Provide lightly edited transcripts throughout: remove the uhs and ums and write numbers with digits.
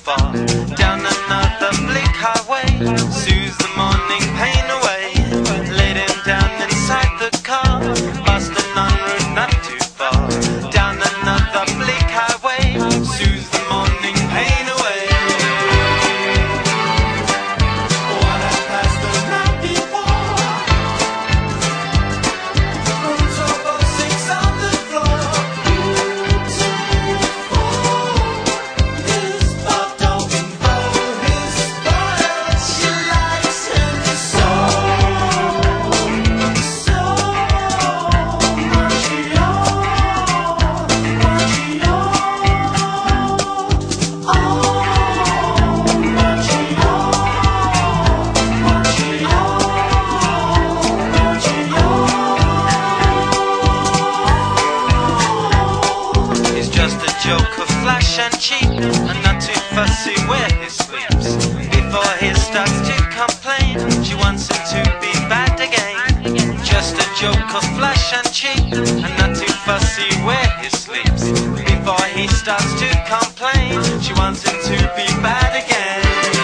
far. Down another bleak highway, soothes the morning pain away. Laid him down inside the car, past an en route not too far. Down another bleak highway, soothes the morning pain away. What I passed the night before, rooms over 6 on the floor. Joker, flash and cheap, and not too fussy where he sleeps. Before he starts to complain, she wants him to be bad again. Just a joker, flash and cheap, and not too fussy where he sleeps. Before he starts to complain, she wants him to be bad again.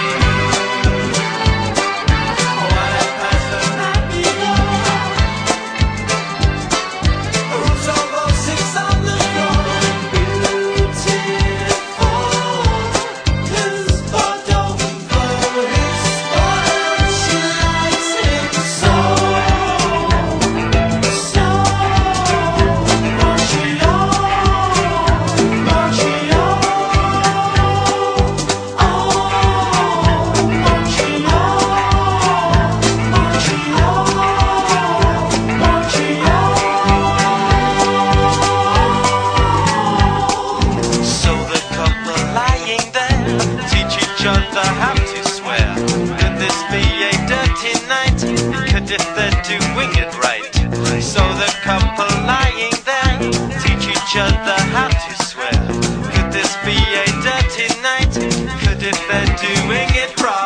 Have to swear, could this be a dirty night? It could if they're doing it right. So the couple lying there teach each other how to swear. Could this be a dirty night? Could if they're doing it right?